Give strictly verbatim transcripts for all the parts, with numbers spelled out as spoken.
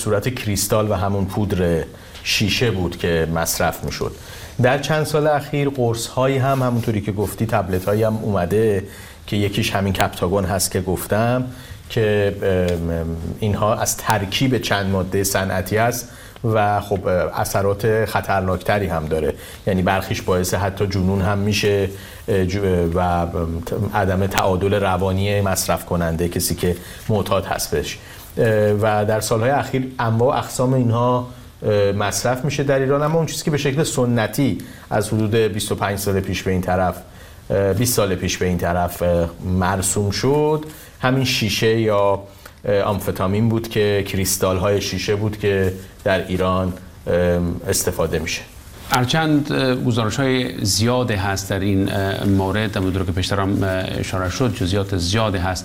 صورت کریستال و همون پودر شیشه بود که مصرف میشد. در چند سال اخیر قرص هایی هم همونطوری که گفتی، تبلت هایی هم اومده که یکیش همین کپتاگون هست که گفتم که اینها از ترکیب چند ماده صنعتی است و خب اثرات خطرناکتری هم داره، یعنی برخیش باعث حتی جنون هم میشه و عدم تعادل روانی مصرف کننده کسی که معتاد هست بهش. و در سالهای اخیر انواع اقسام اینها مصرف میشه در ایران، اما اون چیزی که به شکل سنتی از حدود بیست و پنج سال پیش به این طرف بیست سال پیش به این طرف مرسوم شد همین شیشه یا آمفتامین بود که کریستال های شیشه بود که در ایران استفاده میشه. هرچند گزارش های زیاده هست در این مورد، همونطور که پیشتر هم اشاره شد جزئیات زیاده هست.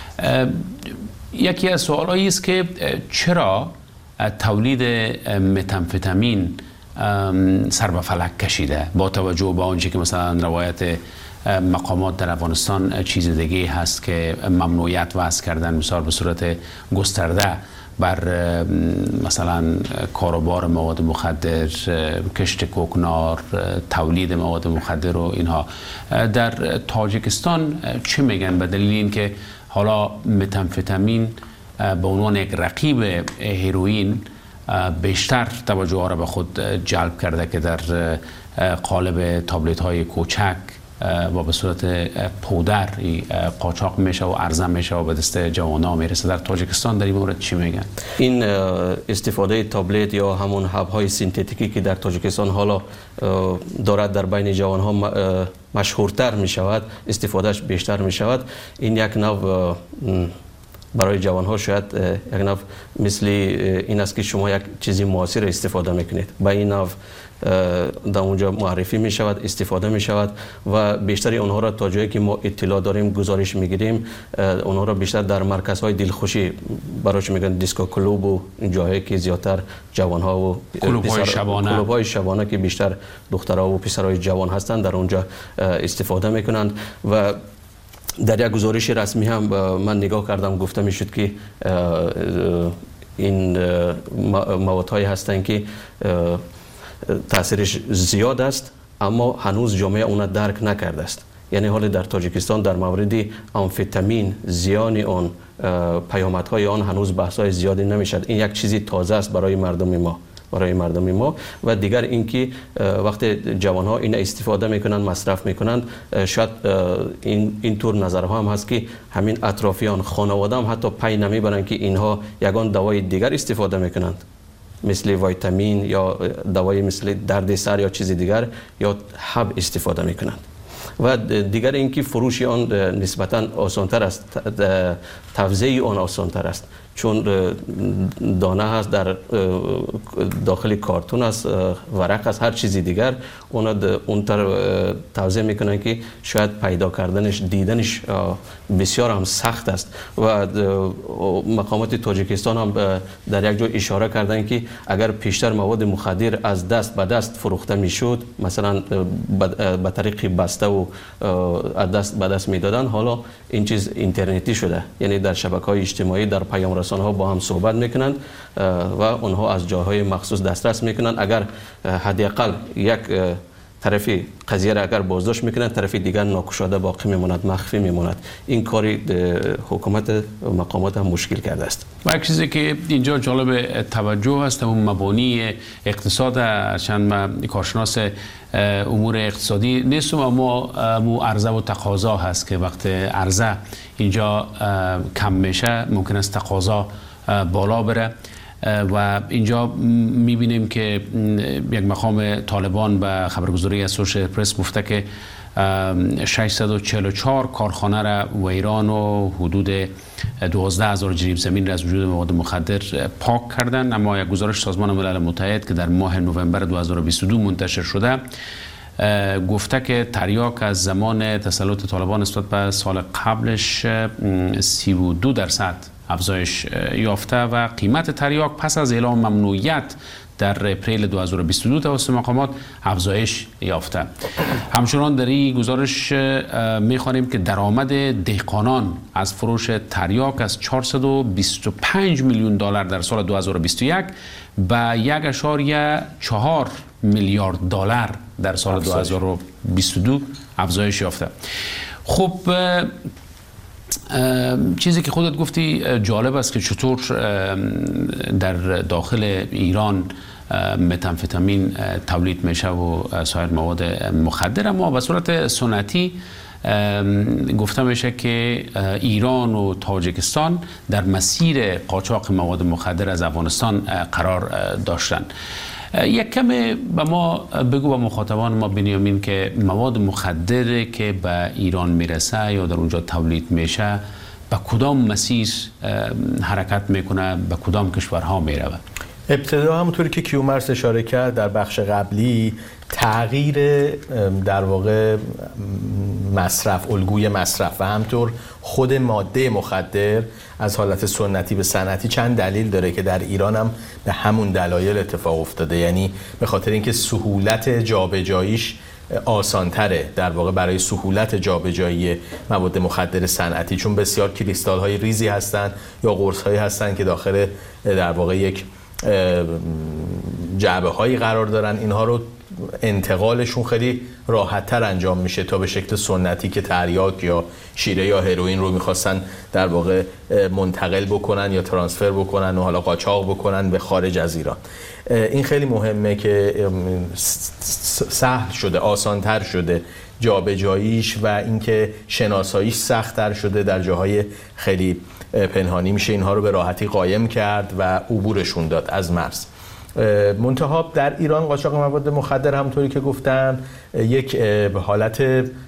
یکی از سوالایی است که چرا تولید متامفتامین سر به فلک کشیده با توجه به آنچه که مثلا روایت مقامات در افغانستان چیز دیگه هست که ممنوعیت وضع کردن مثلا به صورت گسترده بر مثلا کاروبار مواد مخدر، کشت کوکنار، تولید مواد مخدر و اینها. در تاجیکستان چه میگن به دلیل اینکه حالا متامفتامین به عنوان یک رقیب هیروئین بیشتر توجه ها را به خود جلب کرده که در قالب تابلت های کوچک و به صورت پودر قاچاق میشه و عرضه میشه و به دست جوانان میرسه. در تاجیکستان در این مورد چی میگن؟ این استفاده تابلت یا همون حب‌های سینتتیکی که در تاجیکستان حالا دارد در بین جوانها مشهورتر میشود، استفادهش بیشتر میشود. این یک نوع برای جوانها شاید یک نوع مثل این است که شما یک چیزی موثر استفاده میکنید، با این نوع در اونجا معرفی می شود، استفاده می شود و بیشتر اونها را تا جایی که ما اطلاع داریم گزارش میگیریم اونها را بیشتر در مرکزهای دلخوشی برایش میگن دیسکو کلوب و جاهایی که زیادتر جوانها و کلوب‌های شبانه کلوب‌های شبانه که بیشتر دخترها و پسرهای جوان هستند در اونجا استفاده میکنند. و در یک گزارش رسمی هم من نگاه کردم گفته میشد که این موادهایی هستند که تاثیرش زیاد است اما هنوز جامعه اون درک نکرده است. یعنی حالا در تاجیکستان در مورد آمفتامین، زیان آن، پیامدهای آن هنوز بحث‌های زیادی نمیشد. این یک چیزی تازه است برای مردم ما برای مردم ما. و دیگر اینکه وقتی جوانها این استفاده میکنن، مصرف میکنن، شاید این اینطور نظرها هم هست که همین اطرافیان، خانواده هم حتی پی نمیبرن که اینها یگان دوای دیگر استفاده میکنند، مثل ویتامین یا دوای مثل درد سر یا چیز دیگر، یا حب استفاده میکنند. و دیگر اینکه فروش آن نسبتا آسانتر است، توزیع آن آسانتر است، چون دانه هست در داخل کارتون است، ورق است، هر چیزی دیگر اون اونتر توزیع میکنن که شاید پیدا کردنش، دیدنش بسیار هم سخت است. و مقامات تاجیکستان هم در یک جای اشاره کردن که اگر پیشتر مواد مخدر از دست به دست فروخته میشد، مثلا به طریق بسته و از دست به دست میدادن، حالا این چیز اینترنتی شده، یعنی در شبکه‌های اجتماعی، در پیام رسانه‌ها با هم صحبت میکنند و اونها از جاهای مخصوص دسترس میکنند. اگر حداقل یک طرفی قضیه را اگر بازداشت میکنند، طرفی دیگر ناکشاده باقی میماند، مخفی میماند. این کاری حکومت مقامات هم مشکل کرده است. و یک چیزی که اینجا جالب توجه است اون مبانی اقتصاد، چند ما کارشناس امور اقتصادی نیستم، اما مو عرضه و تقاضا هست که وقت عرضه اینجا کم میشه ممکن است تقاضا بالا بره. و اینجا میبینیم که یک مقام طالبان به خبرگزاری اسوشیتد پرس گفته که ششصد و چهل و چهار کارخانه را ویران و حدود دوازده هزار جریب زمین را از وجود مواد مخدر پاک کردن. اما یک گزارش سازمان ملل متحد که در ماه نوامبر دو هزار و بیست و دو منتشر شده گفته که تریاک از زمان تسلط طالبان نسبت به سال قبلش سی و دو درصد افزایش یافته و قیمت تریاک پس از اعلام ممنوعیت در اپریل دو هزار و بیست و دو توسط مقامات افزایش یافته. همچنان در این گزارش می‌خوانیم که درآمد دهقانان از فروش تریاک از چهارصد و بیست و پنج میلیون دلار در سال دو هزار و بیست و یک به یک اشاریه چهار میلیارد دلار در سال دو هزار و بیست و دو افزایش یافته. خب چیزی که خودت گفتی جالب است که چطور در داخل ایران متامفتامین تولید میشه و سایر مواد مخدر، اما به صورت سنتی گفته میشه که ایران و تاجیکستان در مسیر قاچاق مواد مخدر از افغانستان قرار داشتن. یک کمی به ما بگو، به مخاطبان ما بنیامین، که مواد مخدر که به ایران میرسه یا در اونجا تولید میشه به کدام مسیر حرکت میکنه، به کدام کشورها میره؟ ابتدا همونطوری که کیومرث اشاره کرد در بخش قبلی، تغییر در واقع مصرف، الگوی مصرف و همطور خود ماده مخدر از حالت سنتی به صنعتی چند دلیل داره که در ایران هم به همون دلایل اتفاق افتاده. یعنی به خاطر اینکه سهولت جابجاییش آسان‌تره، در واقع برای سهولت جابجایی مواد مخدر صنعتی، چون بسیار کریستال های ریزی هستن یا قرص هایی هستن که داخل در واقع یک جعبه هایی قرار دارن، اینها رو انتقالشون خیلی راحت تر انجام میشه تا به شکل سنتی که تریاک یا شیره یا هروئین رو میخواستن در واقع منتقل بکنن یا ترانسفر بکنن و حالا قاچاق بکنن به خارج از ایران. این خیلی مهمه که سهل شده، آسانتر شده جابجاییش و اینکه شناساییش سخت‌تر شده. در جاهای خیلی پنهانی میشه اینها رو به راحتی قایم کرد و عبورشون داد از مرز. منتها در ایران قاچاق مواد مخدر همونطوری که گفتم یک حالت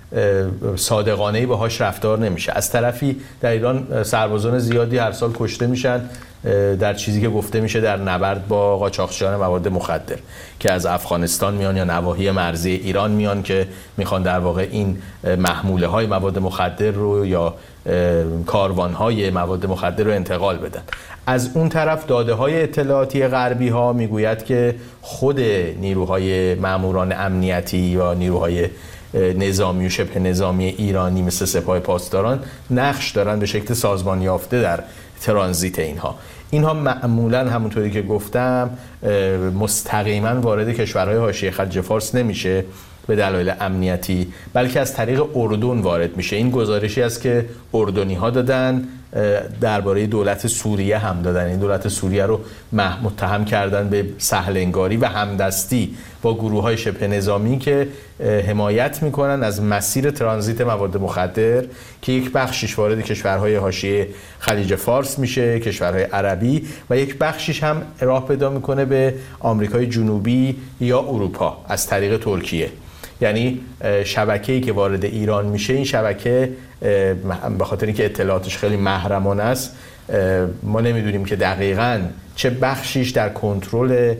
صادقانه‌ای باهاش رفتار نمیشه. از طرفی در ایران سربازان زیادی هر سال کشته میشن در چیزی که گفته میشه در نبرد با قاچاقچیان مواد مخدر که از افغانستان میان یا نواحی مرزی ایران میان که میخوان در واقع این محموله های مواد مخدر رو یا کاروان های مواد مخدر رو انتقال بدن. از اون طرف داده های اطلاعاتی غربی ها میگوید که خود نیروهای ماموران امنیتی یا نیروهای نظامی و شبه نظامی ایرانی مثل سپاه پاسداران نقش دارن به شکل سازمان یافته در ترانزیت اینها. اینها معمولا همونطوری که گفتم مستقیما وارد کشورهای حاشیه خلیج فارس نمیشه به دلایل امنیتی، بلکه از طریق اردن وارد میشه. این گزارشی است که اردنی ها دادن، درباره دولت سوریه هم دادن. این دولت سوریه رو متهم کردن به سهلنگاری و همدستی با گروه های شبه نظامی که حمایت میکنن از مسیر ترانزیت مواد مخدر که یک بخشش وارد کشورهای حاشیه خلیج فارس میشه، کشورهای عربی، و یک بخشش هم راه پیدا میکنه به آمریکای جنوبی یا اروپا از طریق ترکیه. یعنی شبکه‌ای که وارد ایران میشه، این شبکه به خاطر اینکه اطلاعاتش خیلی محرمانه است، ما نمیدونیم که دقیقاً چه بخشیش در کنترل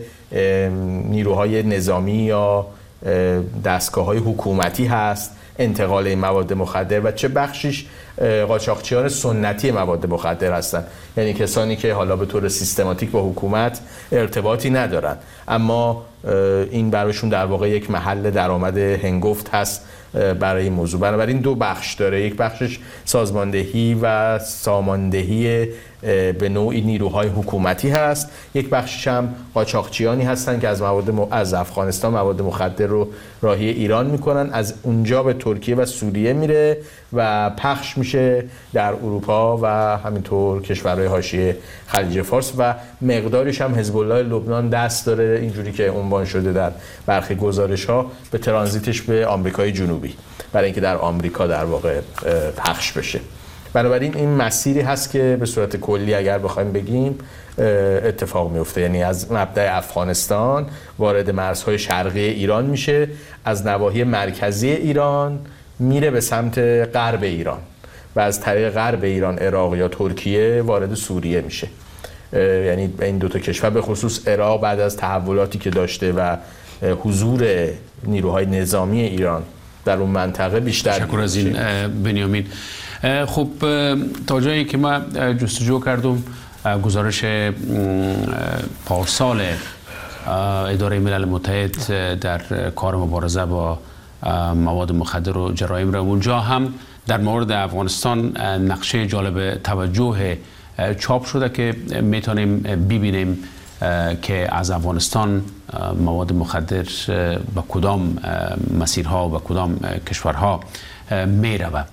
نیروهای نظامی یا دستگاه‌های حکومتی هست انتقال این مواد مخدر و چه بخشیش قاچاقچیان سنتی مواد مخدر هستن، یعنی کسانی که حالا به طور سیستماتیک با حکومت ارتباطی ندارن اما این برایشون در واقع یک محل درآمد هنگفت هست برای این موضوع. بنابراین دو بخش داره، یک بخشش سازماندهی و ساماندهی به نوعی نیروهای حکومتی هست، یک بخشش هم قاچاقچیانی هستن که از مواد از افغانستان مواد مخدر رو راهی ایران میکنن، از اونجا به ترکیه و سوریه میره و پخش میشه در اروپا و همینطور کشورهای حاشیه خلیج فارس و مقدارش هم حزب الله لبنان دست داره، اینجوری که عنوان شده در برخی گزارش ها، به ترانزیتش به آمریکای جنوبی برای اینکه در آمریکا در واقع پخش بشه. بنابراین این مسیری هست که به صورت کلی اگر بخوایم بگیم اتفاق میفته، یعنی از مبدأ افغانستان وارد مرزهای شرقی ایران میشه، از نواحی مرکزی ایران میره به سمت غرب ایران و از طریق غرب ایران عراق یا ترکیه وارد سوریه میشه. یعنی این دو تا کشور به خصوص عراق بعد از تحولاتی که داشته و حضور نیروهای نظامی ایران در اون منطقه بیشتر. شکر از این بنیامین. خب تا جایی که ما جستجو کردم گزارش پارسال اداره ملل متحد در کار مبارزه با مواد مخدر و جرایم را، اونجا هم در مورد افغانستان نقشه جالب توجه چاپ شده که میتونیم ببینیم که از افغانستان مواد مخدر به کدام مسیرها و به کدام کشورها میرود.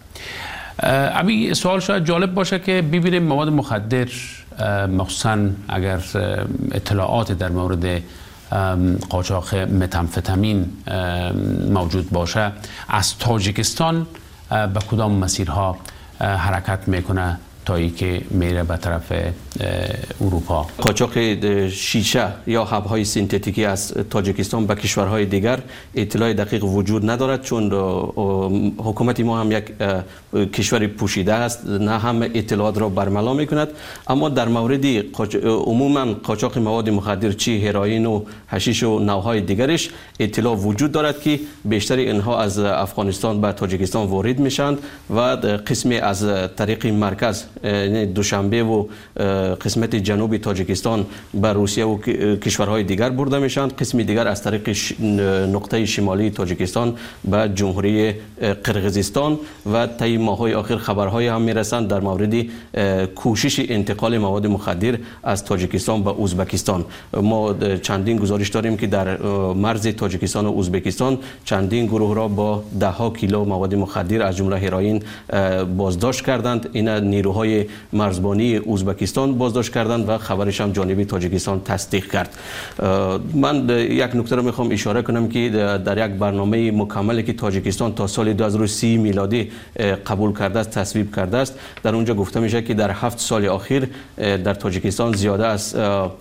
امی سوال شاید جالب باشه که ببینیم مواد مخدر، مخصوصا اگر اطلاعات در مورد قاچاق متامفتامین موجود باشه، از تاجیکستان به کدام مسیرها حرکت میکنه تا ای که میره به طرف اروپا. قاچاق شیشه یا حب‌های سینتتیکی از تاجیکستان به کشورهای دیگر اطلاع دقیق وجود ندارد، چون حکومت ما هم یک کشور پوشیده است، نه هم اطلاعات را برملا میکند. اما در مورد قاچ... عموما قاچاق مواد مخدر، چی هروئین و حشیش و نوعهای دیگرش، اطلاع وجود دارد که بیشتر اینها از افغانستان به تاجیکستان وارد میشند و قسمی از طریق مرکز، یعنی دوشنبه و قسمت جنوبی تاجیکستان به روسیه و کشورهای دیگر برده میشن، قسمی دیگر از طریق نقطه شمالی تاجیکستان به جمهوری قرقیزستان و طی ماه‌های آخر خبرهای هم میرسند در مورد کوشش انتقال مواد مخدر از تاجیکستان به ازبکستان. ما چندین گزارش داریم که در مرز تاجیکستان و ازبکستان چندین گروه را با ده ها کیلو مواد مخدر از جمله هروئین بازداشت کردند. این نیروهای مرزبانی ازبکستان بازداشت کردند و خبرش هم جانب تاجیکستان تصدیق کرد. من یک نکته رو میخوام اشاره کنم که در یک برنامه مکملی که تاجیکستان تا سال دو هزار و سی میلادی قبول کرده است، تصویب کرده است، در اونجا گفته میشه که در هفت سال اخیر در تاجیکستان زیاده از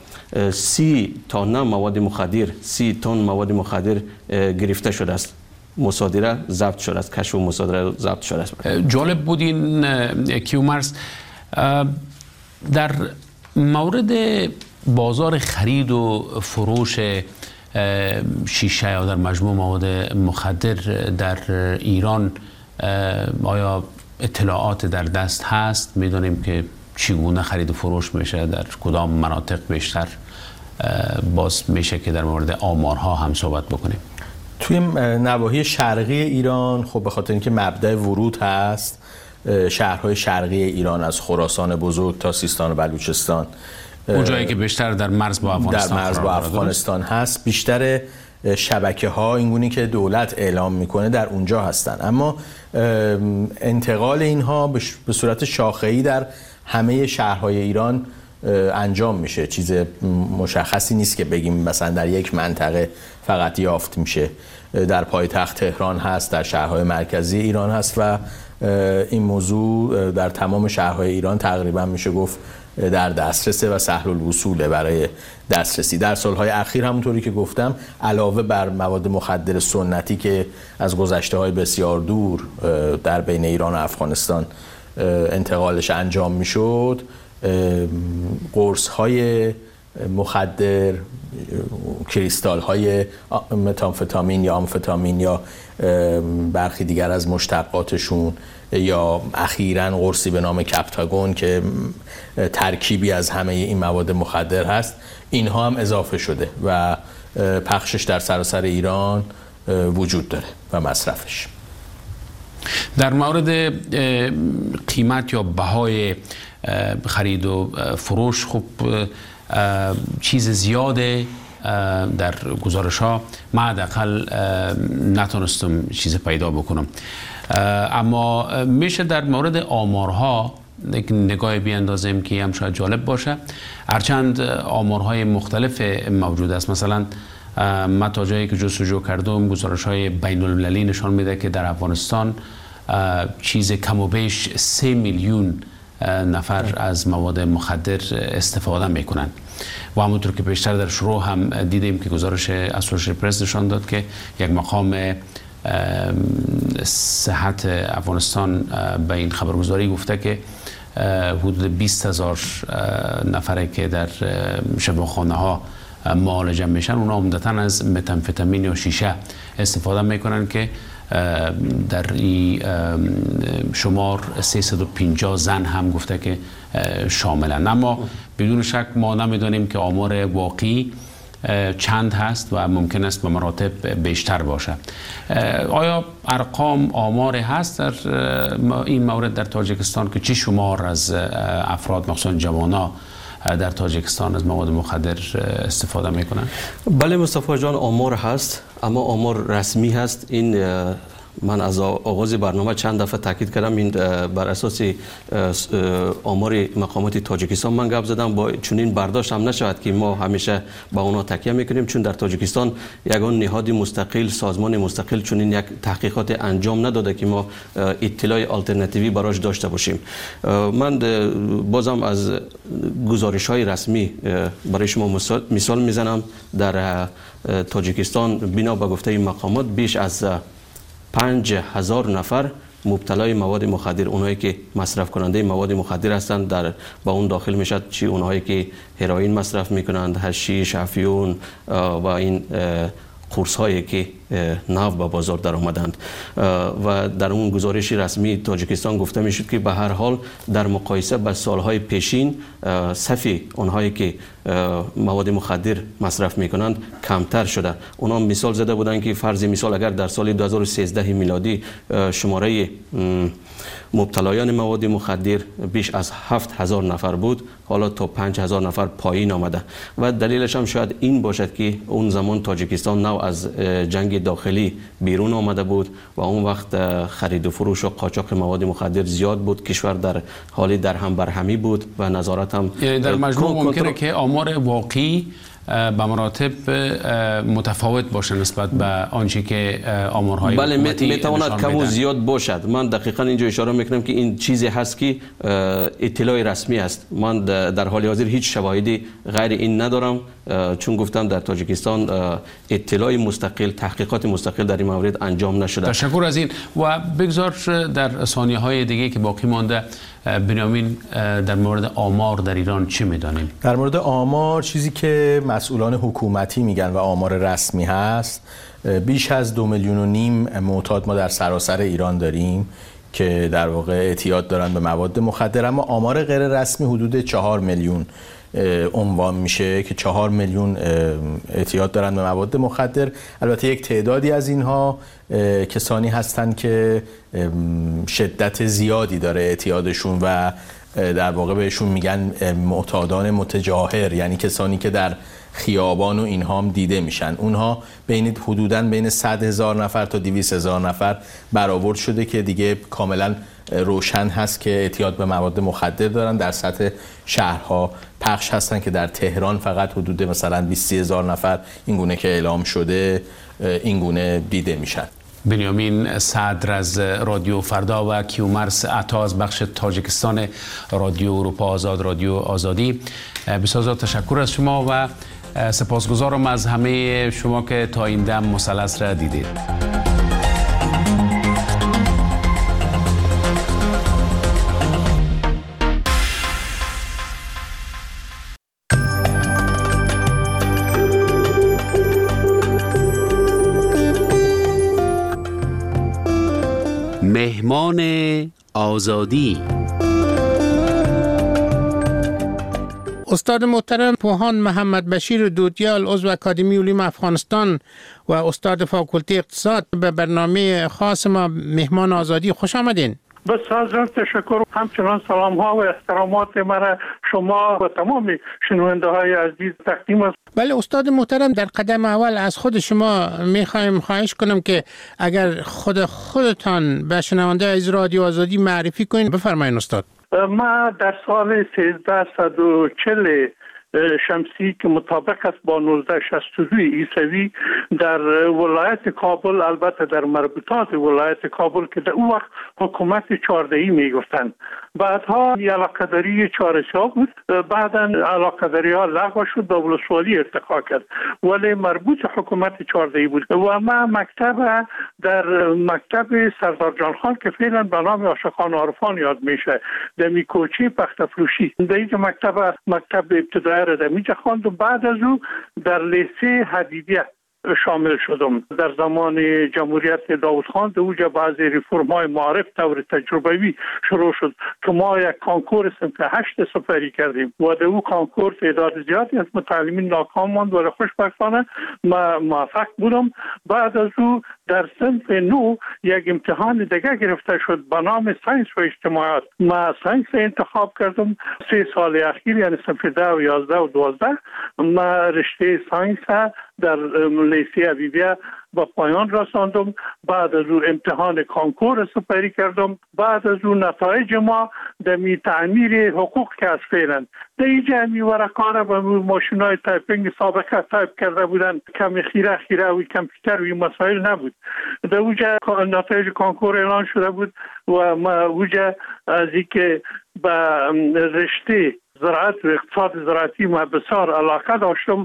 سی تن مواد مخدر سی تن مواد مخدر گرفته شده است، مصادره ضبط شده است، کشف و مصادره ضبط شده است. جالب بود این کیومرث. در مورد بازار خرید و فروش شیشه یا در مجموع مواد مخدر در ایران آیا اطلاعات در دست هست؟ میدونیم که چگونه خرید و فروش میشه، در کدام مناطق بیشتر؟ باز میشه که در مورد آمارها هم صحبت بکنیم. توی نواحی شرقی ایران خب به خاطر اینکه مبدأ ورود هست، شهرهای شرقی ایران از خراسان بزرگ تا سیستان و بلوچستان، اونجایی که بیشتر در مرز با افغانستان در مرز با افغانستان هست، بیشتر شبکه ها اینگونی که دولت اعلام میکنه در اونجا هستن. اما انتقال اینها به صورت شاخه‌ای در همه شهرهای ایران انجام میشه. چیز مشخصی نیست که بگیم مثلا در یک منطقه فقط یافت میشه. در پایتخت تهران هست، در شهرهای مرکزی ایران هست و این موضوع در تمام شهرهای ایران تقریبا میشه گفت در دسترسه و سهل الوصوله برای دسترسی. در سالهای اخیر همونطوری که گفتم علاوه بر مواد مخدر سنتی که از گذشته‌های بسیار دور در بین ایران و افغانستان انتقالش انجام میشد، قرص های مخدر، کریستال های متامفتامین یا آمفتامین یا برخی دیگر از مشتقاتشون، یا اخیراً قرصی به نام کپتاگون که ترکیبی از همه این مواد مخدر هست، اینها هم اضافه شده و پخشش در سراسر ایران وجود داره و مصرفش. در مورد قیمت یا بهای خرید و فروش خب چیز زیاده در گزارش ها من حداقل نتونستم چیز پیدا بکنم، اما میشه در مورد آمارها یک نگاه بیاندازیم که هم شاید جالب باشه. هرچند آمارهای مختلف موجود است، مثلا من تا جایی که جستجو کردم گزارش های بین المللی نشان میده که در افغانستان چیز کم و بیش سه میلیون نفر از مواد مخدر استفاده میکنن و همونطور که بیشتر در شروع هم دیدیم که گزارش اسوشییتد پرس نشان داد که یک مقام صحت افغانستان به این خبرگزاری گفته که حدود بیست هزار نفره که در شفاخانه ها معالجه میشن اونا عمدتاً از متامفتامین یا شیشه استفاده میکنن که در این شمار سیصد و پنجاه زن هم گفته که شاملن. اما بدون شک ما نمیدونیم که آمار واقعی چند هست و ممکن است به مراتب بیشتر باشه. آیا ارقام آمار هست در این مورد در تاجیکستان که چی شمار از افراد مخصوصا جوانا در تاجیکستان از مواد مخدر استفاده میکنن؟ بله مصطفی جان، آمار هست اما آمار رسمی هست. این من از آغاز برنامه چند دفعه تاکید کردم، این بر اساس آمار مقامات تاجیکستان من گپ زدم، با چنین برداشت هم نشود که ما همیشه با اونا تکیه میکنیم، چون در تاجیکستان یگان نهاد مستقل، سازمان مستقل چنین یک تحقیقات انجام نداده که ما اطلاع آلترناتیوی براش داشته باشیم. من بازم از گزارش های رسمی برای شما مثال میزنم. در تاجیکستان بنا به گفته مقامات بیش از پنج هزار نفر مبتلای مواد مخدر، اونایی که مصرف کننده مواد مخدر هستند، در با اون داخل میشد چی اونایی که هروئین مصرف میکنند، حشیش، افیون و این قرص هایی که نو به بازار در آمدند. و در اون گزارش رسمی تاجیکستان گفته میشد که به هر حال در مقایسه با سالهای پیشین صف اونهایی که مواد مخدر مصرف میکنند کمتر شده. اونا مثال زده بودند که فرض مثال اگر در سال دو هزار و سیزده میلادی شماره مبتلایان مواد مخدر بیش از هفت هزار نفر بود، حالا تا پنج هزار نفر پایین آمده. و دلیلش هم شاید این باشد که اون زمان تاجیکستان نو از جنگ داخلی بیرون آمده بود و اون وقت خرید و فروش و قاچاق مواد مخدر زیاد بود، کشور در حالی در هم برهمی بود و نظارت هم، یعنی در مجموع ممکنه که آمار واقعی به مراتب متفاوت باشه نسبت به آنچه که آمارهای بله حکومتی میتواند کم و زیاد باشد. من دقیقاً اینجا اشاره میکنم که این چیزی هست که اطلاع رسمی است. من در حال حاضر هیچ شواهدی غیر این ندارم، چون گفتم در تاجیکستان اطلاع مستقل، تحقیقات مستقل در این مورد انجام نشده. تشکر از این. و بگذار در ثانیه های دیگه که باقی مانده بنیامین در مورد آمار در ایران چی میدانیم؟ در مورد آمار چیزی که مسئولان حکومتی میگن و آمار رسمی هست، بیش از دو میلیون و نیم معتاد ما در سراسر ایران داریم که در واقع اعتیاد دارن به مواد مخدر، اما آمار غیر رسمی حدود چهار میلیون عنوان میشه که چهار میلیون اعتیاد دارن به مواد مخدر. البته یک تعدادی از اینها کسانی هستند که شدت زیادی داره اعتیادشون و در واقع بهشون میگن معتادان متجاهر، یعنی کسانی که در خیابان و اینها هم دیده میشن. اونها بین حدوداً بین صد هزار نفر تا دویست هزار نفر برآورد شده که دیگه کاملا روشن هست که اعتیاد به مواد مخدر دارن. در سطح شهرها پخش هستن که در تهران فقط حدود مثلا بیست هزار نفر این گونه که اعلام شده این گونه دیده میشن. بنیامین صدر از رادیو فردا و کیومرث عطا از بخش تاجیکستان رادیو اروپا آزاد، رادیو آزادی، بسیار تشکر از شما و سپاسگزارم از همه شما که تا این دم مثلث را دیدید. مهمان آزادی. استاد محترم پوهان محمد بشیر دودیال، عضو اکادمی علوم افغانستان و استاد فاکولته اقتصاد، به برنامه خاص ما مهمان آزادی خوش آمدین. بسیار تشکر. همچنان سلام ها و احترامات مرا شما و تمام شنونده های عزیز تقدیم است. بله استاد محترم، در قدم اول از خود شما میخوایم خواهش کنم که اگر خود خودتان به شنونده از رادیو آزادی معرفی کنین. بفرمایید استاد. ما در سال سیزده و چهل شمسی که مطابق است با نوزده شصت و دو عیسوی در ولایت کابل، البته در مربوطات ولایت کابل که در اون وقت حکومت چهاردهی میگفتند، بعدها علاقه‌داری چهارسی‌ها بود، بعدا علاقه‌داری ها لغو شد، به ولسوالی ارتقا کرد، ولی مربوط حکومت چهاردهی بود. و ما مکتب در مکتب سردار جان خان که فعلا به نام عاشقان عارفان یاد میشه، در میکوچی پختفروشی، در این مکتب مکتب ابتدایی ابتدایی را در میجا خواندم. بعد از او در لیسه حبیبیه شامل شدم. در زمان جمهوریت داوود خان در اوجا بعضی ریفرم های معارف طور تجربوی شروع شد که ما یک کانکور صنف هشت سپری کردیم و در او کانکور تعداد زیادی از متعلمین ناکام ماند ولی خوشبختانه ما موفق بودم. بعد از او در صنف نو یک امتحان دیگه گرفته شد به نام ساینس و اجتماعات. ما ساینس انتخاب کردم. سه سال اخیر یعنی صنف ده و یازده و دوازده ما رشته ساینس در لیسه حبیبیه با پایان رساندم. بعد از او امتحان کانکور سپری کردم. بعد از او نتایج ما در می تعمیر حقوق کسب فعلا در اینجا می ورقانه با ماشین های تایپینگ سابقه تایپ کرده بودن، کم خیره خیره و کمپیوتر و این مسائل نبود. در اونجا نتایج کانکور اعلان شده بود و ما اونجا از اینکه به رشته زراعت و اقتصاد زراعتی ما بسیار علاقه داشتم،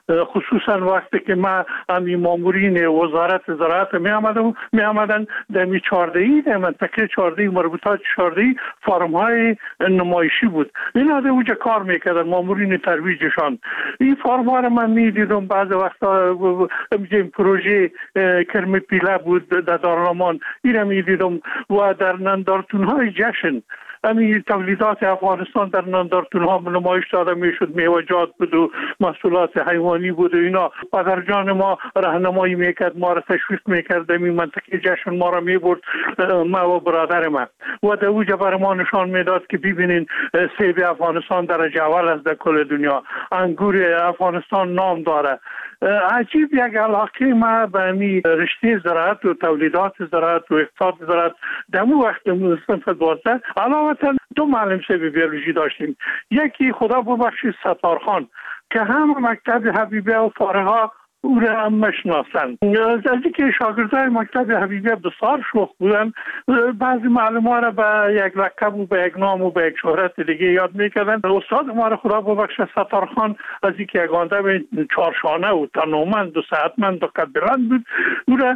خصوصا وقتی که ما امی مامورین وزارت زراعت می آمدن می آمدن در می چهاردهی در منطقه چهاردهی مربوطات چهاردهی فارم های نمایشی بود. اینا در اونجا کار میکردن مامورین ترویجشان. این فارم ها را من می دیدم. بعض وقتا این پروژه کرم پیله بود در دارالمان، این را می دیدم و در نندارتون های جشن امی تولیدات افغانستان در نندارتون ها نمایش داده میشد. میوه‌جات بود و محصولات حیوانی بود و اینا. پدرجان ما راهنمایی میکرد، ما را تشویق میکرد. این منطقه جشن ما را میبرد، ما و برادر ما، و در اوجا بر ما نشان میداد که ببینین سیب افغانستان درجه اول است در کل دنیا، انگور افغانستان نام داره. عجیب یک علاقه ما به امی رشته زراعت و تولیدات زراعت و اقتصاد زراعت در مو وقت صنف دوازده. علاوه دو معلم سیب بیولوژی داشتیم. یکی خدا ببخشید ستارخان که هم مکتب حبیبیه و فارغا او را هم مشناسند. از اینکه شاگردای مکتب حبیبیه بسیار شوخ بودن، بعضی معلم ها را به یک لقب و به یک نام و به یک شهرت دیگه یاد میکردن. استاد ما را خدا ببخشه ستارخان از اینکه یک آدم چارشانه و تنومند و صحتمند و قد بلند بود، او را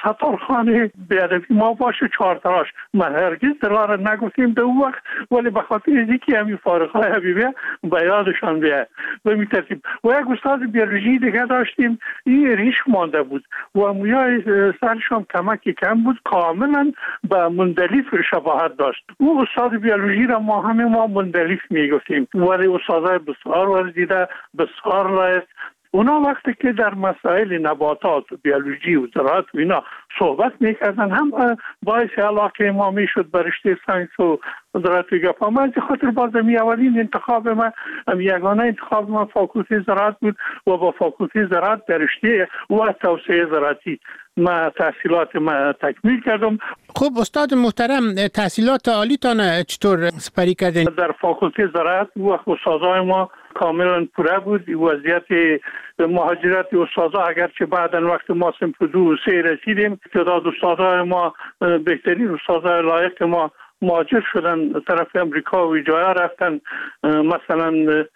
ستارخان بیادبی ما باشه چهار تراش. ما هرگز دلار نگفتیم در اون وقت، ولی به خاطر اینکه همین فارغای حبیبیه به یادشان بیاد به می ترتیب. و یک استاد بیولوژی دیگه داشتیم، این ریش مانده بود و مویای سرشان کمکی کم بود، کاملا به مندلیف شباهت داشت. او استاد بیولوژی را ما همه ما مندلیف میگفتیم، ولی استادای بسیار ورزیده بسیار لایق. اونا وقتی که در مسائل نباتات و بیولوژی و زراعت و اینا صحبت میکردن هم باعث علاقه ما میشد به رشته ساینس و زراعت و گپا. من از خاطر باز می اولین انتخاب من یگانه انتخاب من فاکولته زراعت بود و با فاکولته زراعت در رشته و توسعه زراعتی ما تحصیلات ما تکمیل کردم. خب استاد محترم، تحصیلات عالیتان چطور سپری کردین؟ در فاکولته زراعت و استادای ما کاملا پوره بود. وضعیت مهاجرت استادا اگرچه بعداً وقت ما صنف دو و سه رسیدیم، تعداد استادای ما بهترین استادای لایق ما مهاجر شدن طرف امریکا و جاها رفتن. مثلا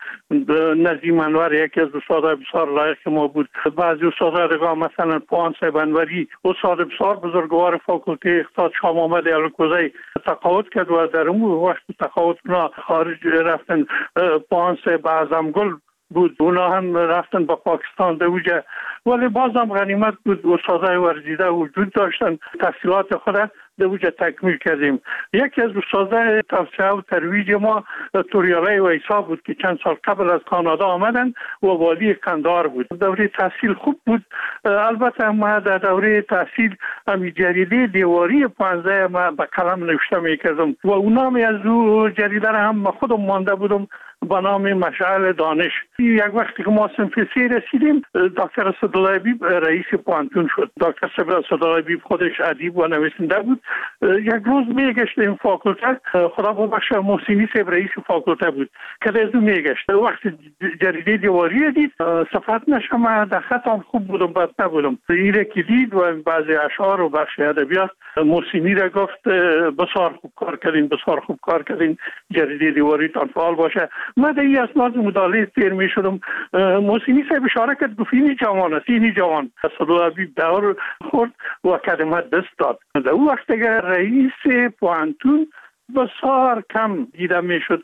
نظیم انور یکی از استادای بسیار لایق ما بود. بعضی استادای دیگه مثلا پوان صاحب انوری استاد بسیار بزرگوار فاکولته اقتصاد شاه محمد الکوزی تقاعد کرد و در اون وقت تقاعد اونا خارج رفتن. پوان صاحب اعظمگل بود، اونا هم رفتن با پاکستان در اوجه، ولی باز هم غنیمت بود استادای ورزیده وجود داشتن. تحصیلات خود در اوجه تکمیل کردیم. یکی از استادای توسعه و ترویج ما توریالای ویسا بود که چند سال قبل از کانادا آمدن و والی قندهار بود. دوره تحصیل خوب بود. البته ما در دوره تحصیل همی جریده دیواری پانزده ما به قلم نوشته میکردم و اونام از او جریده را هم خودم مانده بودم با نام مشعل دانش. یک وقتی که ما صنف سه رسیدیم، دکتر اسدالله حبیب رئیس پوانتون شد. دکتر اسدالله حبیب خودش ادیب و نویسنده بود. یک روز میگشت این فاکولته، خدا ببخشه محسینی صاحب رئیس فاکولته بود که از اون میگشت. وقتی جریده دیواری دید صفحت نشم در خطم خوب بودم بد نبودم. این که دید و بعضی اشعار و بخش ادبیات محسینی را گفت بسیار خوب کار کردین، بسیار خوب کار کردین، جریده دیواری تان فعال باشه. من در این اسناد مداله تیر می شدم. محسینی صاحب اشاره کرد گفت اینی جوان است، اینی جوان. اسدالله حبیب دور خورد و کلمه دست داد. در اون وقت اگر رئیس پوانتون بسیار کم دیده می شد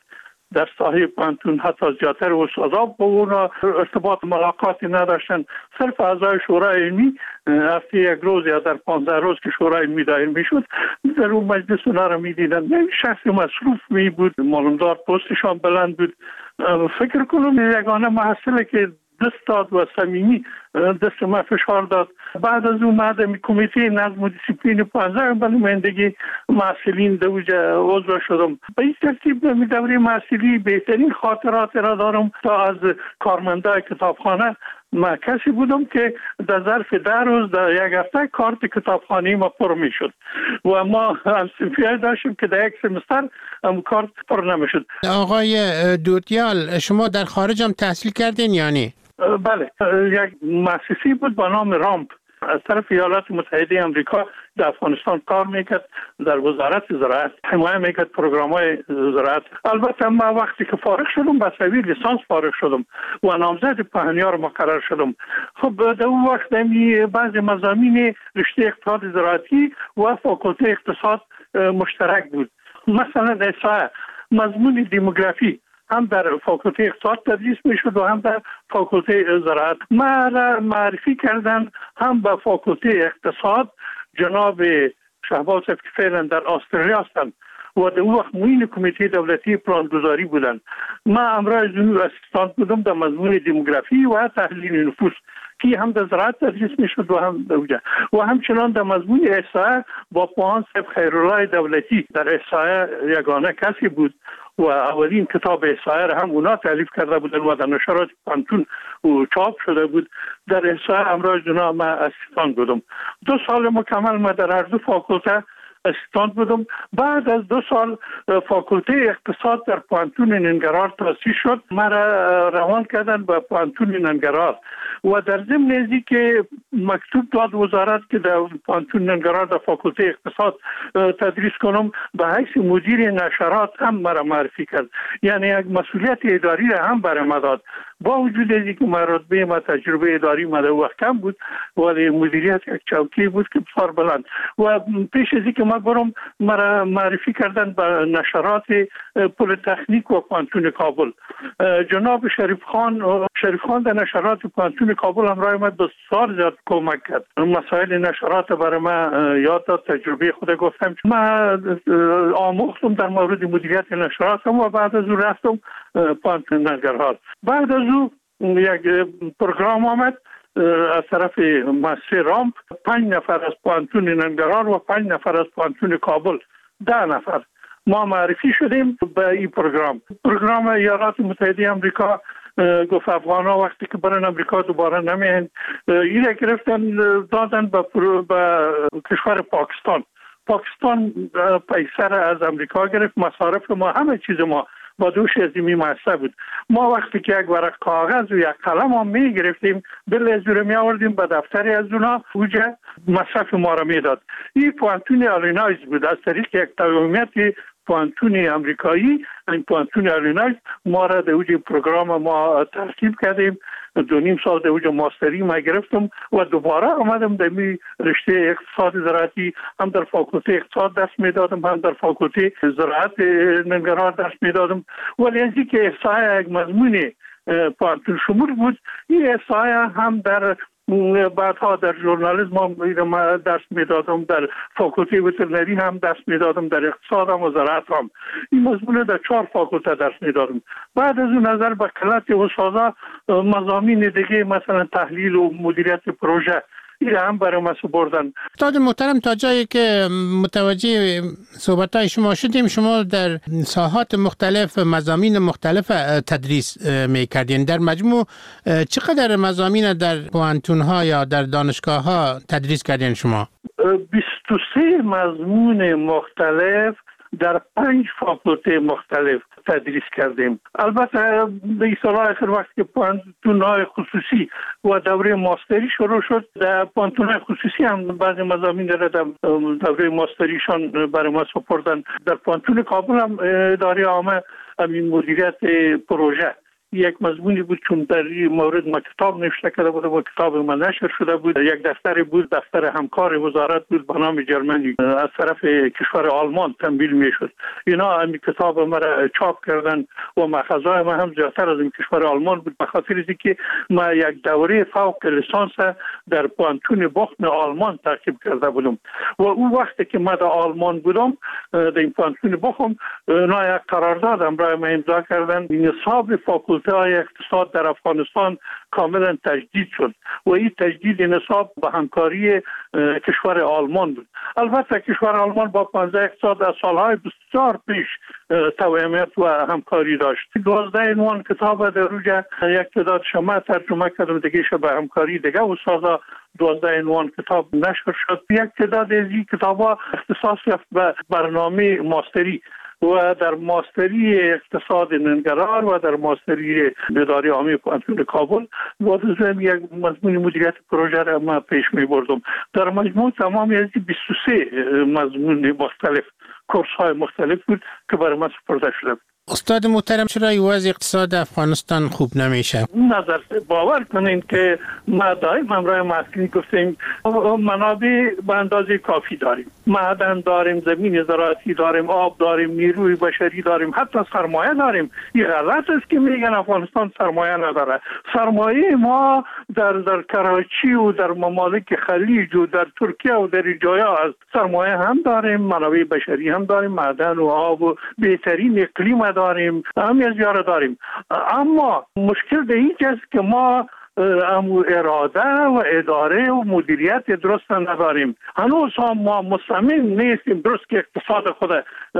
در ساحه پانتون حتی زیادتر استادا با اونا ارتباط ملاقاتی نداشتن. صرف اعضای شورای علمی هفته یک روز یا در پانزده روز که شورای علمی دایر میشد در اون مجلس اونا را میدیدن. شخص مصروف می بود، معلومدار پستشان بلند بود. فکر کنم یگانه محصله که دست داد و صمیمی دست ما فشار داد. بعد از اون مادم کمیته نظم و دیسیپلین پانزده به نمایندگی محصلین دوجه عضو شدم. به این ترتیب می دوره محصلی بهترین خاطرات را دارم تا از کارمندای کتابخانه. ما کسی بودم که در ظرف ده روز در یک هفته کارت کتابخانه ما پر می شد و ما هم صنفیه داشتیم که در یک سمستر هم کارت پر نمی شد. آقای دوتیال شما در خارج هم تحصیل کردین یعنی؟ بله، یک مؤسسه بود با نام رامپ از طرف ایالات متحده آمریکا در افغانستان کار میکرد، در وزارت زراعت حمایت میکرد پروگرام‌های زراعت. البته ما وقتی که فارغ شدم با سوی لیسانس فارغ شدم و نامزد پهنیار مقرر شدم. خب در اون وقت می بعضی مضامین رشته اقتصاد زراعتی و فاکولته اقتصاد مشترک بود. مثلا احصاء، مضمون دموگرافی هم در فاکولته اقتصاد تدریس میشد و هم در فاکولته زراعت. ما را معرفی کردن هم به فاکولته اقتصاد جناب شهباز که فعلا در استرالیا هستند و در اون وقت معین کمیته دولتی پلانگذاری بودند. ما امرای جنوب اسیستانت بودم در مضمون دموگرافی و تحلیل نفوس که هم در زراعت تدریس میشد و هم در و همچنان در مضمون احصاء با پوهان صاحب خیرالله دولتی در احصاء یگانه کسی بود و اولین کتاب احصاء را هم اونا تالیف کرده بودن و در نشرات پانتون و چاپ شده بود. در احصاء امرای جناب ما اسیستان بودم. دو سال مکمل ما در هر دو فاکولته اسیستان بودم. بعد از دو سال فاکولته اقتصاد در پانتون ننگرهار تأسیس شد. ما را روان کردن به پانتون ننگرهار و در ضمن ازی که مکتوب داد وزارت که در پانتون ننگرهار در فاکولته اقتصاد تدریس کنم، به حیث مدیر نشرات هم مرا معرفی کرد. یعنی یک مسئولیت اداری را هم برای ما داد. با وجود ازی که ما رتبه ما تجربه اداری ما در وقت کم بود ولی مدیریت یک چوکی بود که بسیار بلند. و پیش ازی که ما برم مرا معرفی کردن به نشرات پل تکنیک و پانتون کابل. جناب شریف خان شریف خان در نشرات پانتون کابل همراه ما بسیار زیاد کمک کرد. مسائل نشرات برای ما یاد داد، تجربه خود گفتم. ما آموختم در مورد مدیریت نشرات و بعد از اون رفتم پانتون ننگرهار. بعد از اون یک پروگرام آمد از طرف مؤسسه رامپ، پنج نفر از پانتون ننگرهار و پنج نفر از پانتون کابل، ده نفر ما معرفی شدیم به این پروگرام. پروگرام ایالات متحده آمریکا گفت افغانا وقتی که برن امریکا دوباره نمیان، این گرفتن دادن به کشور پاکستان. پاکستان پیسر از امریکا گرفت، مصارف ما همه چیز ما با دوش ازیمی محصه بود. ما وقتی که یک ورق کاغذ و یک قلم هم می گرفتیم بل از رو می آوردیم به دفتری از اونا اوجه مصرف ما را می داد. این پوانتون آلینایز بود از طریق یک تقویمیت پوانتون امریکایی. این پوانتون آلینایز ما را در اوج پروگرام ما ترتیب کردیم. دو نیم سال در اوج ماستری ما گرفتم و دوباره آمدم در می رشته اقتصاد زراعتی، هم در فاکولته اقتصاد درس می دادم هم در فاکولته زراعت ننگرهار درس می دادم. ولی از اینکه احصاء یک مضمون پانتون شمول بود، این احصاء هم در بعدها در ژورنالیسم هم درس میدادم، در فاکولته وترنری هم درس میدادم، در اقتصاد هم و زراعت هم. این مضمون در چهار فاکولته درس میدادم. بعد از اون نظر به قلت استادا مضامین دیگه مثلا تحلیل و مدیریت پروژه این هم برای ما سپردن. استاد محترم، تا جایی که متوجه صحبت‌های شما شدیم، شما در ساحات مختلف مضامین مختلف تدریس می‌کردین. در مجموع چقدر مضامین در پوانتون‌ها یا در دانشگاه‌ها تدریس کردین شما؟ بیست و سه مضمون مختلف در پنج فاکولته مختلف تدریس کردیم. البته به سال آخر وقت که پانتون‌های خصوصی و دوره ماستری شروع شد، در پانتون‌های خصوصی هم بعضی مضامین در دوره ماستریشان برای ما سپردن. در پانتون کابل هم اداره عامه همین مدیریت پروژه یک مضمونی بود چون در این مورد ما کتاب نوشته کرده بودم و کتاب ما نشر شده بود. یک دفتر بود، دفتر همکار وزارت بود به نام جرمنی، از طرف کشور آلمان تمویل میشد. اینا این کتاب ما را چاپ کردن و ماخذهای ما هم زیادتر از این کشور آلمان بود، به خاطر اینکه ما یک دوره فوق لیسانس در پانتون بخت آلمان تعقیب کرده بودم و اون وقتی که ما در آلمان بودم در این پانتون بخت اونا یک قرارداد امرای ما امضا کردن. نصاب فاکولته های اقتصاد در افغانستان کاملا تجدید شد و این تجدید نصاب به همکاری کشور آلمان بود. البته کشور آلمان با پانزده اقتصاد از سالهای بسیار پیش توأمیت و همکاری داشت. دوازده عنوان کتاب در روی یک تعداد شما ترجمه کردم، دیگه به همکاری دیگه استادا دوازده عنوان کتاب نشر شد. یک تعداد از این کتاب‌ها اختصاص یافت به برنامه ماستری و در ماستری اقتصاد ننگرهار و در ماستری اداره عامی پانتون کابل و دوم یک مضمون مدیریت پروژه را ما پیش می بردم. در مجموع تمامی از بیست و سه مضمون مختلف، کورس های مختلف بود که برای ما سپرده شده بود. استاد محترم، چرا وضع اقتصاد افغانستان خوب نمیشه؟ نظر باور کنین که ما دائم همراه مسئولین گفتیم منابع به اندازه کافی داریم، معدن داریم، زمین زراعتی داریم، آب داریم، نیروی بشری داریم، حتی سرمایه داریم. این غلط است که میگن افغانستان سرمایه نداره. سرمایه ما در در کراچی و در ممالک خلیج و در ترکیه و در جایا است. سرمایه هم داریم، منابع بشری هم داریم، معدن و آب و بهترین اقلیم داریم، همه از یاره داریم. اما مشکل به این است که ما امو اراده و اداره و مدیریت درست نداریم. هنوز هم ما مصمم نیستیم درست که اقتصاد خود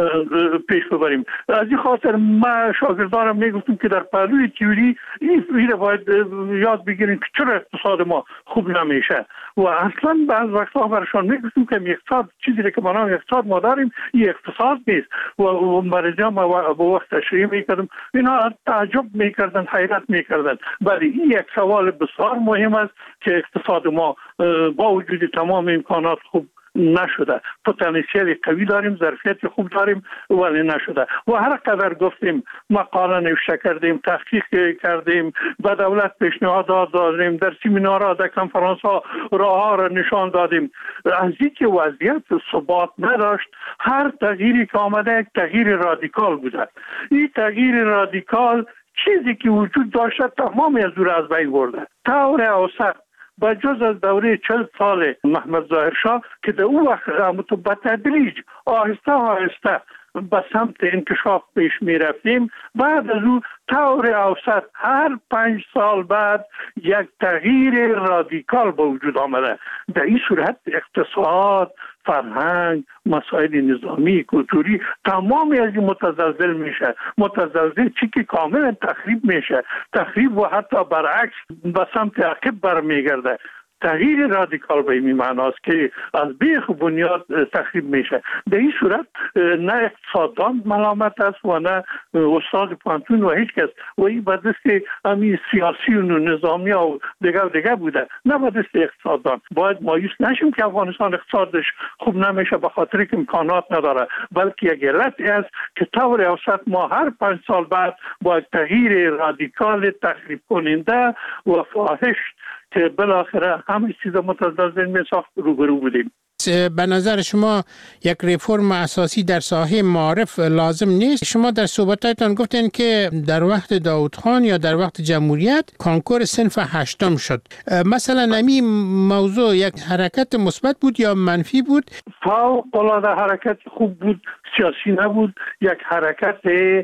پیش ببریم. از این خاطر ما شاگردانم میگفتم که در پهلوی تئوری این باید یاد بگیریم که چرا اقتصاد ما خوب نمیشه و اصلا بعض وقتا برشان میگفتم که اقتصاد چیزی که ما نام اقتصاد ما داریم این اقتصاد نیست و مریضا ما با وقت تشریح میکردم، اینا تعجب میکردن، حیرت میکردن. ولی این یک سوال بسیار مهم است که اقتصاد ما با وجود تمام امکانات خوب نشده. پتانسیل قوی داریم، ظرفیت خوب داریم ولی نشده. و هر قدر گفتیم مقاله نوشته کردیم، تحقیق کردیم، به دولت پیشنهاد دادیم، در سمینارها، در کنفرانس ها راه را نشان دادیم. از اینکه وضعیت ثبات نداشت، هر تغییری که آمده یک تغییر رادیکال بوده. این تغییر رادیکال چیزی که وجود داشته تمامی از او از بین برده. طور اوسط با جز از دوره چل سال محمد ظاهر شاه که در اون وقت به تدریج آهسته آهسته به سمت انکشاف پیش می رفتیم، بعد از او طور اوسط هر پنج سال بعد یک تغییر رادیکال به وجود آمده. در این صورت اقتصاد، فرهنگ، مسائل نظامی، کلتوری تمامی از این متزلزل میشه. متزلزل چی که کاملا تخریب میشه، تخریب و حتی برعکس به سمت عقب برمیگرده. تغییر رادیکال به این معناست که از بیخ بنیاد تخریب میشه. در این صورت نه اقتصاددان ملامت است و نه استاد پانتون و هیچ کس و این به دست همین سیاسیون و نظامی و دیگه و دیگه بوده، نه به دست اقتصاددان. باید مایوس نشیم که افغانستان اقتصادش خوب نمیشه به خاطر که امکانات نداره، بلکه یک علت است که طور اوسط ما هر پنج سال بعد با تغییر رادیکال تخریب کننده و فاحش که بالاخره همه چیز متزلزل می ساخت روبرو بودیم. به نظر شما یک ریفرم اساسی در ساحه معارف لازم نیست؟ شما در صحبتاتون گفتین که در وقت داود خان یا در وقت جمهوریت کانکور صنف هشتم شد. مثلا این موضوع یک حرکت مثبت بود یا منفی بود؟ فوق العاده حرکت خوب بود، سیاسی نبود. یک حرکت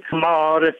معارف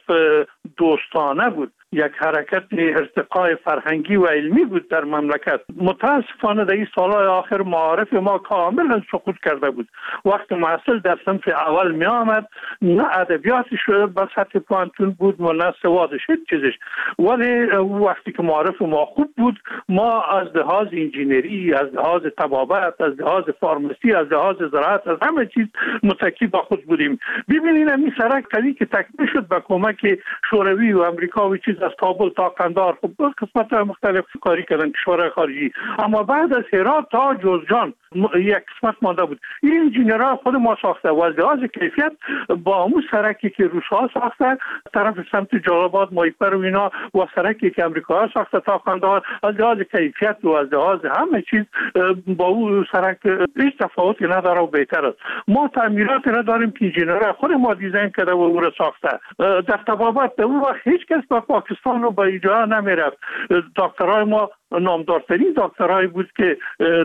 دوستانه بود، یک حرکت ارتقای فرهنگی و علمی بود در مملکت. متاسفانه در این سالهای آخر معارف ما کاملا سقوط کرده بود. وقت محصل در صنف اول می آمد، نه ادبیاتش به سطح پانتون بود و نه سوادش هیچ چیزش. ولی وقتی که معارف ما خوب بود، ما از لحاظ انجینری، از لحاظ طبابت، از لحاظ فارمسی، از لحاظ زراعت، از همه چیز متکی با خود بودیم. ببینید این سرک قوی که تکمیل شد با کمک شوروی و امریکا و چیز از کابل تا قندهار، خب قسمت مختلف کاری کردن کشورهای خارجی، اما بعد از هرات تا جوزجان یک قسمت مانده بود. این انجینرها خود ما ساخته و از لحاظ کیفیت با همون سرکی که روس‌ها ساخته طرف سمت جلال‌آباد مایپر و اینا و سرکی که امریکاها ساخته تا قندهار، از لحاظ کیفیت و از لحاظ همه چیز با اون سرک هیچ تفاوتی نداره و بهتر است. ما تعمیرات نداریم که انجینرها خود ما دیزاین کرده و او را ساخته. در تبابت در اون وقت هیچ کس به پاکستان رو به اینجا نمیرفت. دکترای ما نامدارترین دکترایی بود که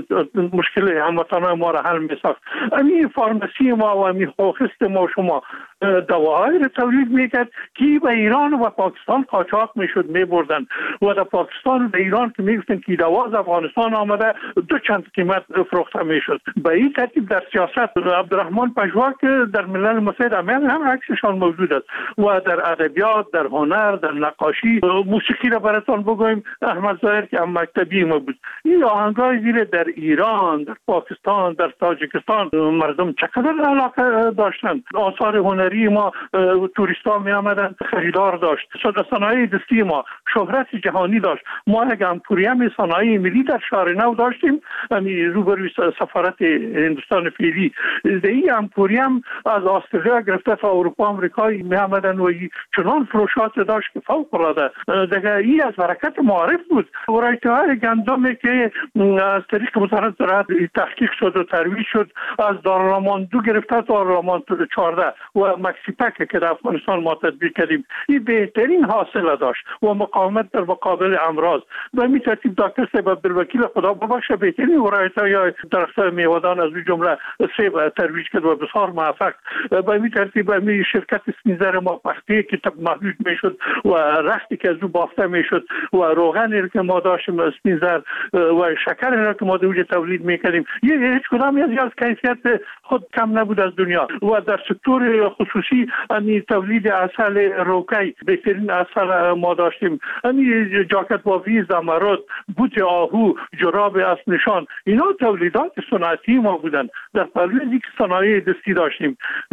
مشکل هموطنان ما را حل می‌ساخت. این فارمسی ما و این خوخست ما شما دواهایی را تولید میکرد که به ایران و پاکستان قاچاق میشد میبردن و در پاکستان و ایران که میگفتن که دوا از افغانستان آمده دو چند قیمت فروخته میشد. به این ترتیب در سیاست عبدالرحمن پژوا که در ملل متحد امریکا هم عکسشان موجود است و در ادبیات، در هنر، در نقاشی، موسیقی را براتون بگویم احمد ظاهر که هم مکتبی ما بود. این آهنگای زیر در ایران، در پاکستان، در تاجیکستان مردم چقدر علاقه داشتند. آثار هنری ما توریستا می آمدن خریدار داشت. صنایع دستی ما شهرت جهانی داشت. ما یک امپوریوم صنایع ملی در شهر نو داشتیم، یعنی روبروی سفارت هندوستان فعلی. این امپوریوم از استرالیا گرفته تا اروپا آمریکا می آمدن و چنان فروشات داشت که فوق العاده. دیگه این از برکت معارف بود. ورایته‌های گندمی که از طریق وزارت زراعت تحقیق شد و ترویج شد، از دارالامان دو گرفته تا دارالامان چهارده و مکسیپک که در افغانستان ما تطبیق کردیم، این بهترین حاصل داشت و مقاومت در مقابل امراض. و می ترتیب دکتر صاحب عبدالوکیل خدا ببخشه بهترین ورایت‌های درخت‌های میوه‌دان از جمله سیب ترویج کرد و بسیار موفق. و می ترتیب می شرکت سپینزر ما پختی که محدود میشد و رختی که از او بافته میشد و روغن که ما داشتیم سپینزر و شکر را که ما دوجه تولید میکردیم، یه هیچ کدام از کیفیت خود کم نبود از دنیا. و در سکتور خصوصی یعنی تولید عسل روکی بهترین عسل ما داشتیم. یعنی جاکت بافی زمرد، بوت آهو، جراب اسب نشان، اینا تولیدات صنعتی ما بودن. در پلوی که صنایع دستی داشتیم.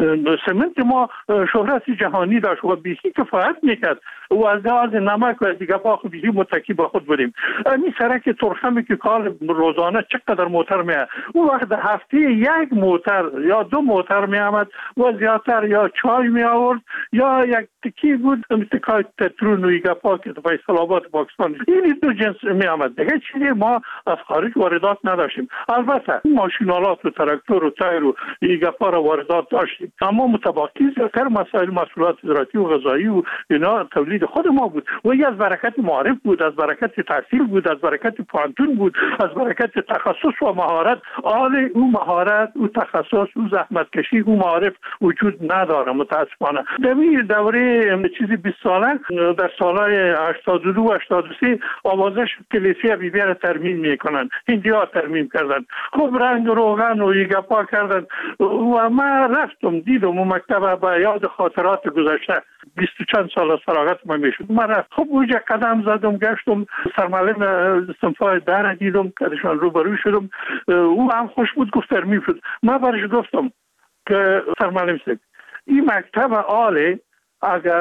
سمنت ما شهرت جهانی داشت و بیخی کفایت میکرد و از لحاظ نمک و دیگه با خود بیخی متکی با خود بودیم. این سرک ترخمی که کار روزانه چقدر موتر میاد، اون وقت هفته یک موتر یا دو موتر میامد و زیادتر یا چای می آورد یا یک تکی بود تکای تترون و ایگا پاک فیصل آباد پاکستان. این دو جنس می آمد. دیگه چیزی ما از خارج واردات نداشتیم. البته ماشینالات و تراکتور و تایر و ایگا پا را واردات داشتیم، اما متباقی زیادتر مسائل محصولات زراعتی و غذایی و اینا تولید خود ما بود و این از برکت معارف بود، از برکت تحصیل بود، از برکت پانتون بود، از برکت تخصص و مهارت. آل او مهارت او تخصص او زحمت کشی او معارف وجود نداره متاسفانه. در این دوره چیزی بیست ساله در سالهای هشتاد و دو هشتاد و سه آوازش کلیسا بی بی را ترمیم میکنن، هندی‌ها ترمیم کردن، خوب رنگ روغن و یگپا کردن و من رفتم دیدم و مکتب به یاد خاطرات گذشته بیست و چند سال سراغت من میشد. من رفت خب اونجا قدم زدم گشتم سرمعلم صنفای در دیدم کارشان روبروی شدم، او هم خوش بود گفت ترمیم شد. من برش گفتم که سرمعلم صاحب این مکتب عالی اگر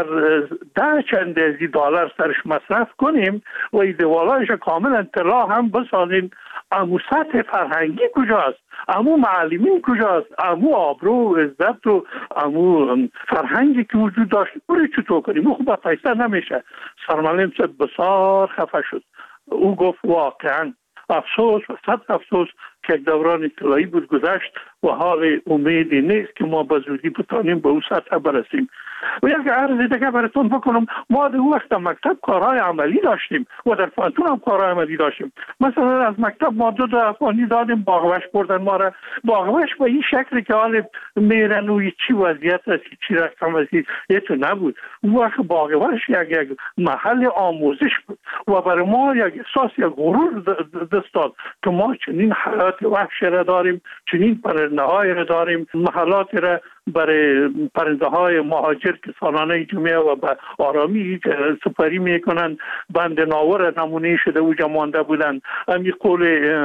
ده چند ازی دلار سرش مصرف کنیم و این دیوالایش کاملا طلا هم بسازیم، امو سطح فرهنگی کجاست؟ امو معلمین کجاست؟ امو آبرو و عزت و امو فرهنگی که وجود داشت بری چطور کنیم؟ او خوب پیسه نمیشه. سرمعلم صاحب بسیار خفه شد. او گفت واقعا افسوس و صد افسوس که دوران طلایی بود گذشت و حال امیدی نیست که ما به زودی بتانیم به اون سطح برسیم. و یک عرض دیگه براتون بکنم، ما در وقت مکتب کارهای عملی داشتیم و در فانتون هم کارهای عملی داشتیم. مثلا از مکتب ما دو تا افغانی دادیم باغوش بردن ما را. باغوش به این شکلی که حال میرن و چی وضعیت است چی رقم است یه تو نبود. اون وقت باغوش یک یک محل آموزش بود و برای ما یک احساس یک غرور دست داد که ما چنین حالات وحش را داریم، چنین پرنده های را داریم، محلات را برای پرنده های مهاجر که سالانه جمعه و به آرامی سپری میکنن بند ناور نمونه شده و جمانده بودن. امی قول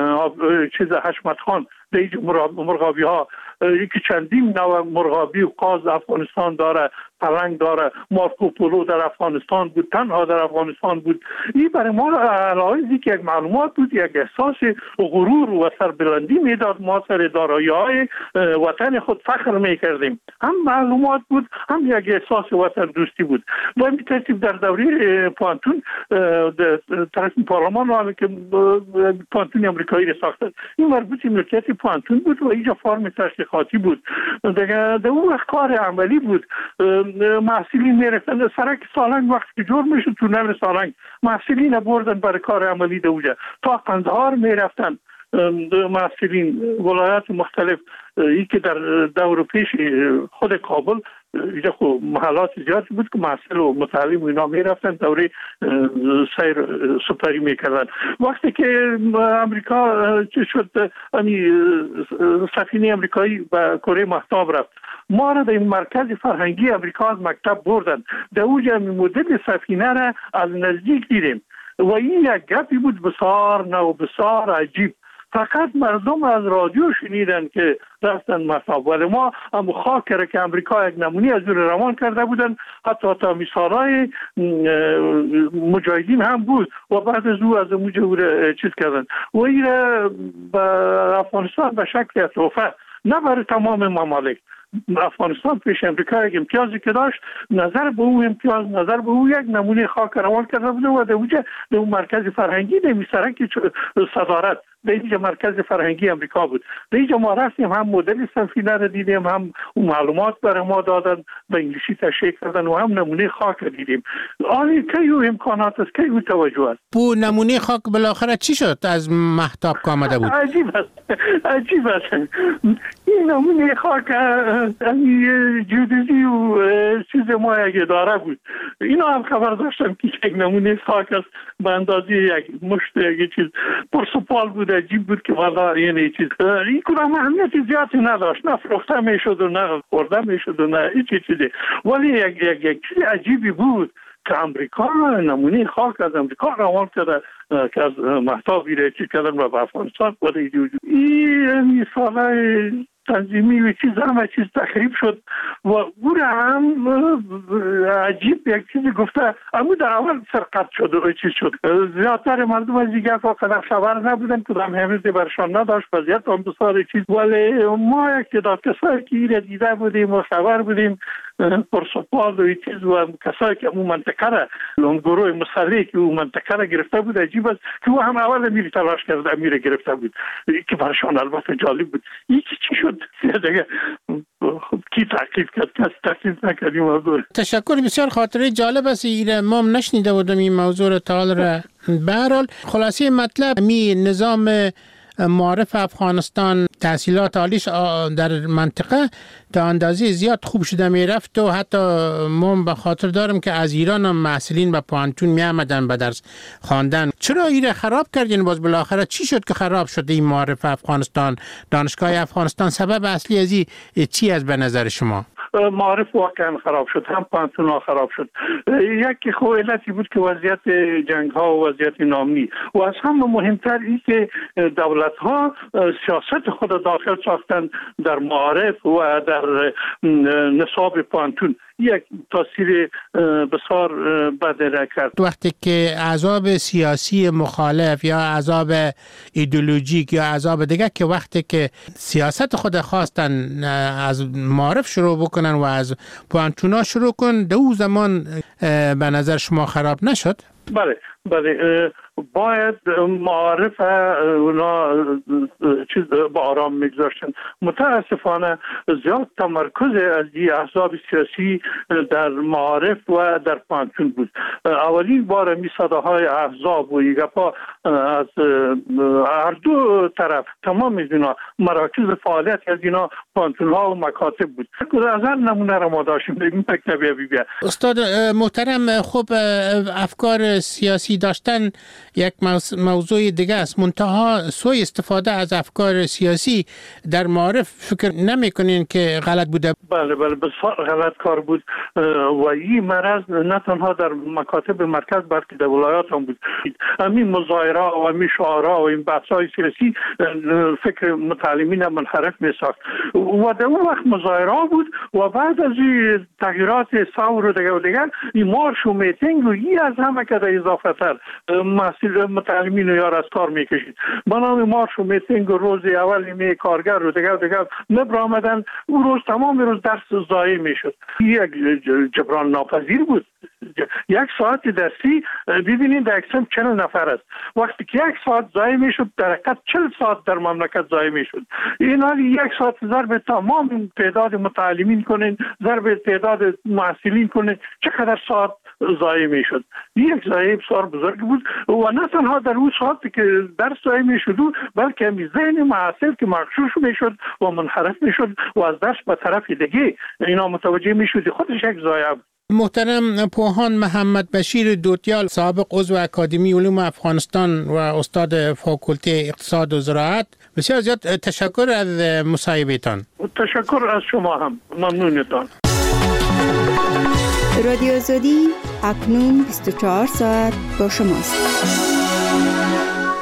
چیز حشمت خان دیج مرغابی ها یکی چندین نوع مرغابی و قاز افغانستان داره پلنگ داره، مارکوپولو در افغانستان بود، تنها در افغانستان بود. این برای ما علاوه که یک معلومات بود، یک احساس غرور و سربلندی میداد. ما سر دارایی‌های وطن خود فخر میکردیم. هم معلومات بود، هم یک احساس وطن دوستی بود. و این ترتیب در دوره پانتون طرف پارلمان رو که پانتون امریکایی را ساختن، این مربوط ملکیت پانتون بود و اینجا فرم تشریحاتی بود. دیگه در اون وقت کار عملی بود. محصولین میرفتن سرک سالنگ وقتی که جور میشد، تونل سالنگ محصولین بردن برای کار عملی دوجه تا قندهار میرفتن. محصولین ولایات مختلف، ای که در دور پیش خود کابل اینجا خب محلات زیادی بود که محصل و متعلم و اینا میرفتن دوره سیر سپری میکردن. وقتی که امریکا چه شد، سفینه امریکایی به کره مهتاب رفت، ما را در مرکز فرهنگی امریکا از مکتب بردن. در اوجه مدل سفینه را از نزدیک دیدیم و این یک گپی بود بسیار نو، بسیار عجیب. فقط مردم از رادیو شنیدن که رفتن مصاب، ولی ما هم خاک را که امریکا یک نمونی از اون روان کرده بودن، حتی تا مثالای مجاهدین هم بود و بعد از او از مجاهد چیز کردن و این به افغانستان به شکل تحفه، نه برای تمام ممالک. افغانستان پیش امریکا یک امتیازی که داشت، نظر به او امتیاز، نظر به او یک نمونه خاک روان کرده بود و در اونجا در اون مرکز فرهنگی در میسرک صدارت در اینجا مرکز فرهنگی امریکا بود. در اینجا ما رفتیم، هم مدل سفینه را دیدیم، هم اون معلومات برای ما دادن، به انگلیسی تشریح کردن و هم نمونه خاک را دیدیم. آنی که او امکانات است، که او توجه است. بو نمونه خاک بالاخره چی شد از مهتاب که آمده بود؟ عجیب است، عجیب است. این نمونه خاک جودزی و چیز ما یک اداره بود. اینا هم خبر داشتم که یک نمونه خاک است به اندازه یک مشت یک چیز پرسپال بود. عجیب بود که والا یعنی چیز این کدام اهمیت زیادی نداشت، نه فروخته میشد و نه خورده میشد و نه هیچ چیزی، ولی یک یک یک چیز عجیبی بود که امریکا نمونه خاک از امریکا روان کرده که از مهتاب ایره چی کردن و به افغانستان بوده. این مثاله تنظیمی و چیز همه چیز تخریب شد و او را هم عجیب یک چیزی گفته، اما در اول سرقت شد و چیز شد. زیادتر مردم از دیگر فقط خبر نبودن، کدام همیزی برشان نداشت، وضعیت هم بسیار چیز. ولی ما یک تعداد کسایی که این دیده بودیم و خبر بودیم، پرسپال و چیز و کسایی که اون منطقه را، اون گروه مسلحی که اون منطقه را گرفته بود، عجیب است که او هم اول امیر تلاش کرده امیر گرفته بود که برشان البته جالب بود. این چی شد دیگه کی تعقیب کرد؟ کس تعقیب نکردیم. موضوع تشکر، بسیار خاطره جالب است. ایره ما هم نشنیده بودم این موضوع رو تا حال را. به هر حال خلاصه مطلب می نظام معارف افغانستان تحصیلات عالیش در منطقه تا اندازه زیاد خوب شده می رفت و حتی ما به خاطر دارم که از ایران هم محصلین به پانتون می آمدن به درس خواندن. چرا این خراب کردین؟ باز بالاخره چی شد که خراب شد این معارف افغانستان، دانشگاه افغانستان؟ سبب اصلی از این چی است به نظر شما؟ معارف واقعا خراب شد، هم پانتون ها خراب شد. یکی خو علتی بود که وضعیت جنگ ها و وضعیت نامنی و از هم مهمتر این که دولت ها سیاست خود داخل ساختن در معارف و در نصاب پانتون. یک تاثیر بسیار بد را کرد. وقتی که احزاب سیاسی مخالف یا احزاب ایدئولوژیک یا احزاب دیگه که وقتی که سیاست خود خواستن از معارف شروع بکنن و از پانتونا شروع کن، دو زمان به نظر شما خراب نشد؟ بله بله، باید معارف اونا چیز با آرام میگذاشتن. متاسفانه زیاد تمرکز از این احزاب سیاسی در معارف و در پانتون بود. اولین بار می صداهای احزاب و ایگپا از هر دو طرف تمام اینا مراکز فعالیت از اینا پانتون ها و مکاتب بود. از هر نمونه را ما داشتیم در این مکتبی بی بی. استاد محترم، خب افکار سیاسی سیاسی داشتن یک موضوع دیگه است، منتها سوء استفاده از افکار سیاسی در معارف فکر نمی کنین که غلط بوده؟ بله بله بسیار غلط کار بود و این مرض نه تنها در مکاتب مرکز بلکه در ولایات هم بود. همین مظاهره و همین شعارها و این بحث‌های سیاسی فکر متعلمین منحرف می ساخت و در اون وقت مظاهره بود و بعد از این تغییرات ثور و دیگر و دیگر این مارش و میتینگ و این از همه که در اضافه تر محصول متعلمین یار از کار میکشید. بنابراین مارش و میتینگ و روز اول نیمه کارگر و دیگر و دیگر نبر آمدن، اون روز تمام روز درس ضایع میشد. یک جبران ناپذیر بود. یک ساعت درسی ببینید در اکسم چهل نفر است، وقتی که یک ساعت ضایع میشد در حقیقت چهل ساعت در مملکت ضایع میشد. این حالی یک ساعت ضرب تمام تعداد متعلمین کنین، ضرب تعداد محصلین کنین، چقدر ساعت ضایع میشد. یک ضایع بسیار بزرگ بود و نه تنها در اون ساعتی که درس ضایع میشد بلکه همین ذهن محصل که مغشوش میشد و منحرف میشد و از درس به طرف دیگه اینا متوجه میشد خودش یک ضایع بود. محترم پوهان محمد بشیر دوتیال، سابق عضو اکادمی علوم افغانستان و استاد فاکولته اقتصاد و زراعت، بسیار زیاد تشکر از مصاحبهتان. تشکر از شما هم، ممنونتان. رادیو آزادی اکنون بیست و چهار ساعت با شماست.